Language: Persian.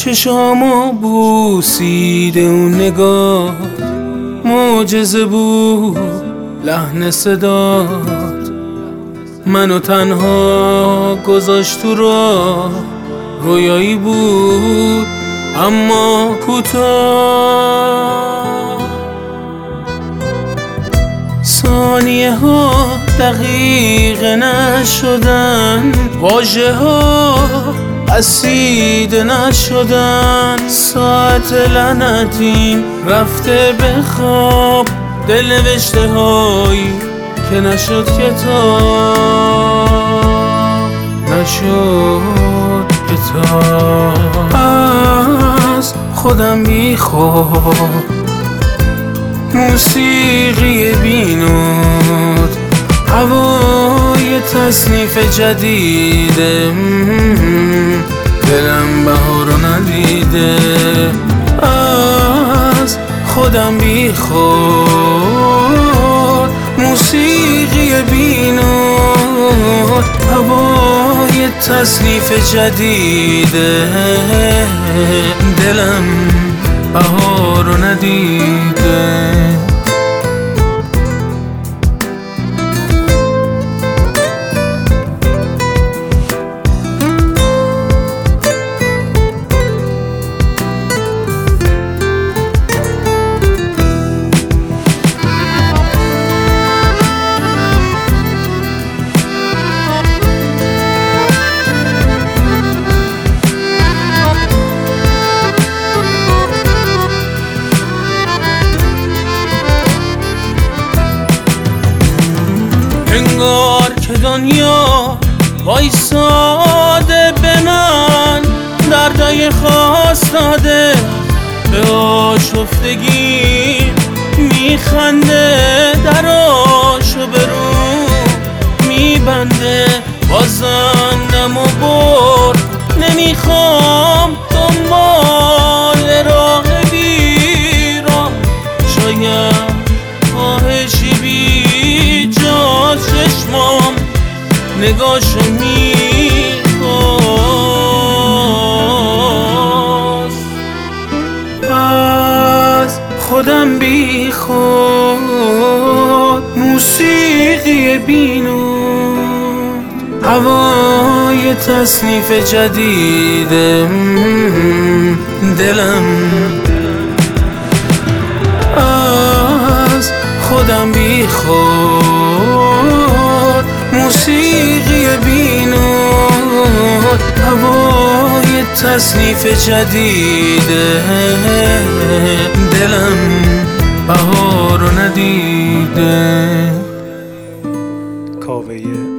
چشامو بوسیده اون نگاه، معجزه بود لحن صدات، منو تنها گذاشت تو راه. رویایی بود اما کوتاه، ثانیه ها دقیقه نشدن، واژه ها اسیده نشدن. ساعت لعنتیم رفته به خواب، دل نوشته هایی که نشد کتاب، نشد کتاب. از خودم بی خواب، موسیقی بینود، هوای تصنیف جدیده، دلم بهارو ندیده. از خودم بی خود، موسیقی بینود، هوای تصنیف جدیده، دلم بهارو ندیده. انگار که دنیا وایساده به من، دردای خاص داده به آشفتگی، میخنده دراشو به رو میبنده. بازم نم و برد نمیخوام دنبال راه بیراه، شاید خواهشی بی جا چشمام نگاشو میخواست. از خودم بی خود، موسیقی بینود، هوای تصنیف جدیده، دلم از خودم بی خود، موسیقی بینود، هوای تصنیف جدیده، دلم بهارو ندیده. کاوه